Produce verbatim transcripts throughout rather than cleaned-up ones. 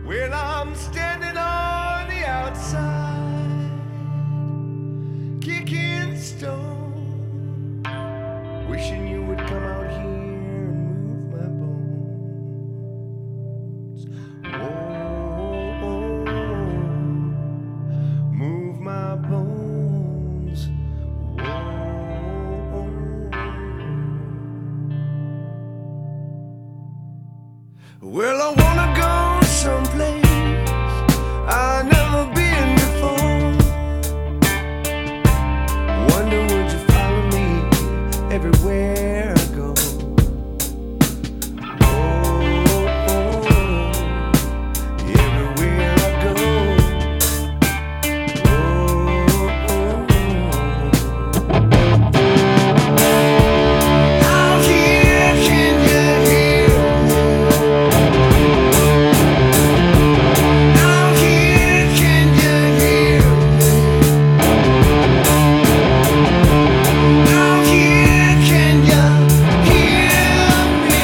Well, I'm standing on the outside, kicking stone, wishing you would come out here and move my bones. Oh, move my bones. Oh, well, I wanna go someplace I've never been before. Wonder would you follow me everywhere I go? Oh, oh, everywhere I go. Oh, oh. Out here, can you hear me? Out here, can you hear me? Out here, can you hear me?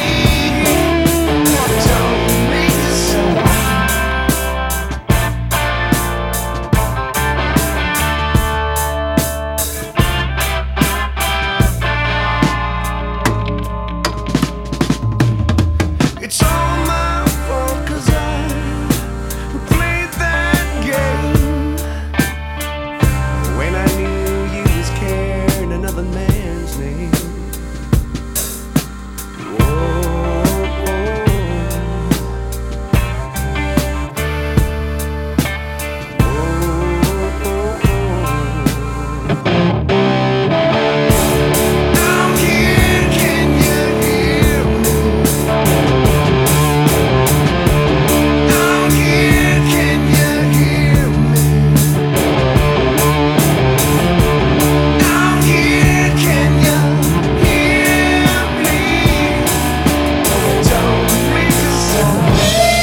Don't make a sound. It's all my fault 'cause I played that game when I knew you was carrying another man's name. Out here, can you hear me? Out here, can you hear me? Out here, can you hear me? Don't make a sound.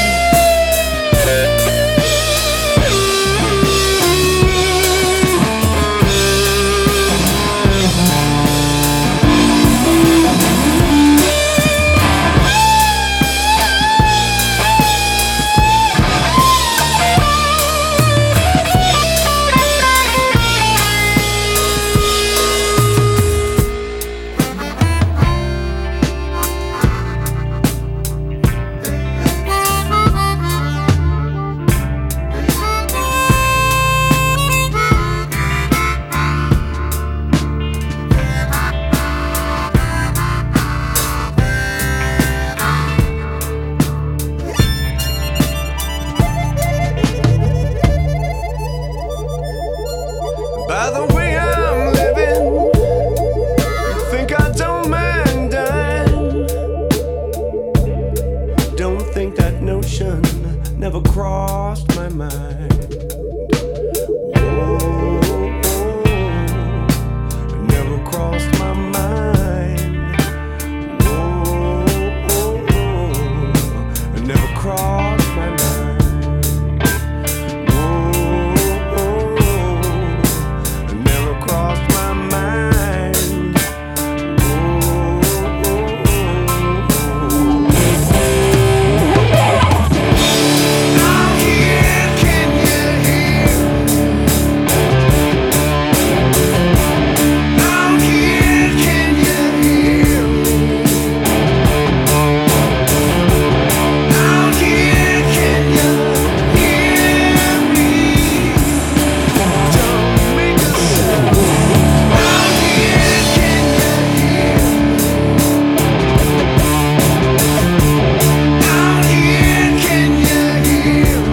By the way I'm living, you think I don't mind dying. Don't think that notion never crossed my mind. Whoa, it never crossed my mind. Whoa, it never crossed my mind. It never crossed my mind. Out here, can you hear me? Out here, can you hear me? Out here, can you hear me? Don't make a sound. Out here, can you hear me? Out here, can you hear me?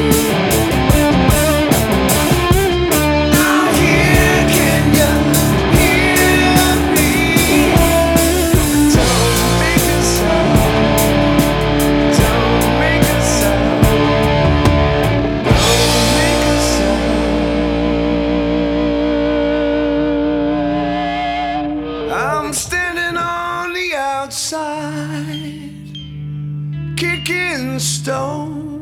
Out here, can you hear me? Don't make a sound. Don't make a sound. Don't make a sound. I'm standing on the outside, kicking stone.